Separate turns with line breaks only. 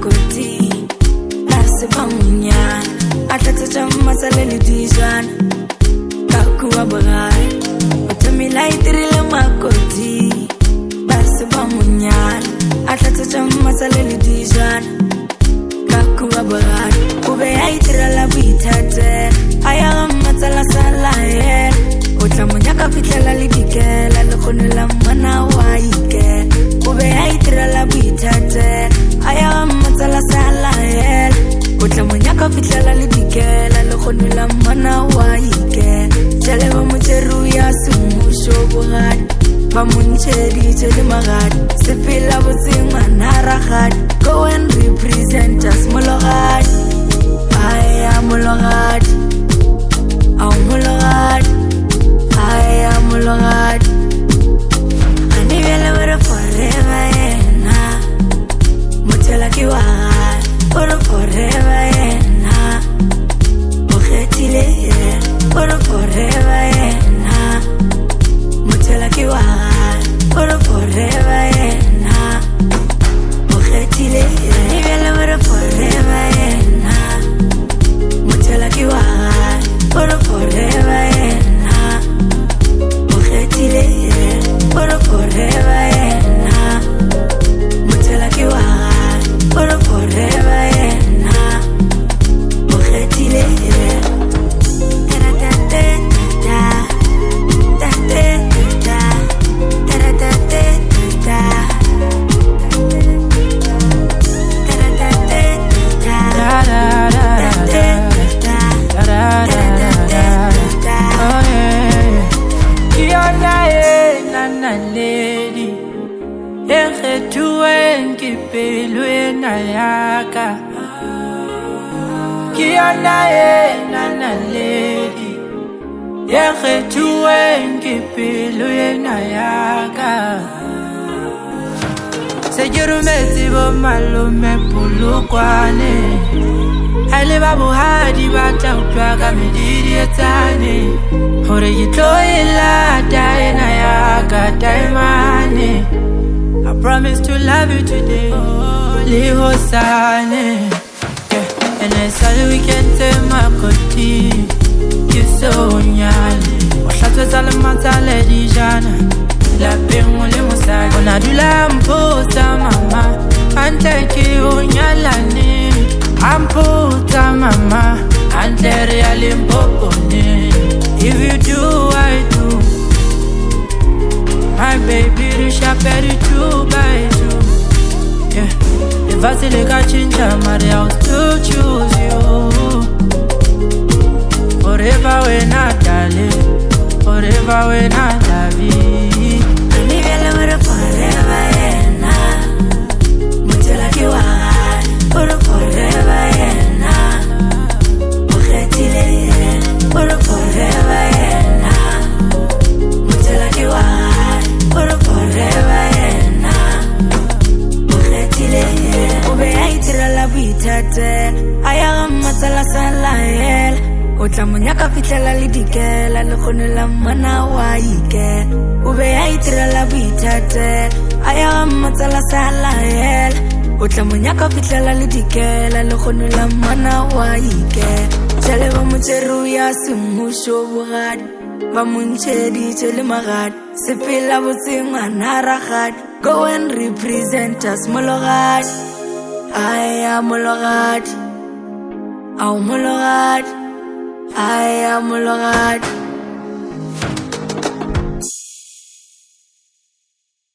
makoti Nase pamunya Atlatsa masala le dijana Kakuwa bagai Otamila itirile makoti Nase pamunya Atlatsa masala le dijana Kakuwa bagai Ube ya itirala buitate Aya matsala sala he Otlamunya ka fitlela le dikela le khonela mana wa ike Ube ya itirala buitate Aya matsala sala he Otlamunya ka fitlela le dikela le khonela mana wa ike Jale ba motseru ya semusho bogadi Ba montshedi tshele magadi Sepela botsengwa naragadi Go and represent us mologadi Aya mologadi Au mologadi Aya mologadi Anivele wera forever ena Motela ki wagadi Wera forever ena Mokhetile Wera forever ena Motela ki wagadi Wera forever ena Mokhetile Anivele wera forever ena Motela ki wagadi Wera forever ena Mokhetile Wera forever ena Motela ki wagadi Wera forever ena Mokhetile
Kiana nana lady Yekhetuwengi piluyena yaka Sejurumezi bo malume pulukwane Ale babu hadi bata utwaga midiri etane Hore yitoila daena yaka daimane I promise to love you today Lihosane And it's all we can take my koti You so nyali Washatwe zale matale dijana La pengo le musagi Ona dula mputa mama Ante ki unyalani Amputa mama Ante reali mpopone If you do, I do My baby risha peri 2 by 2 Yeah If I say like a ginger, I'll still choose you. Forever when I darling, forever when I love you.
Anivele wera forever ena Motela ki wagadi Wera forever ena Mokhetile Wera forever ena Motela ki wagadi Wera forever ena Mokhetile Ube ya itirala buitate Aya matsala sala hela Otlamunya ka fitlela le dikela le khonela mana wa ike Ube ya itirala buitate Aya matsala sala hela Otlamunya ka fitlela le dikela le khonela mana wa ike Jale ba motseru ya semusho bogadi Ba montshedi tshele magadi Sepela botsengwa naragadi Go and represent us mologadi Aya mologadi Au mologadi Aya mologadi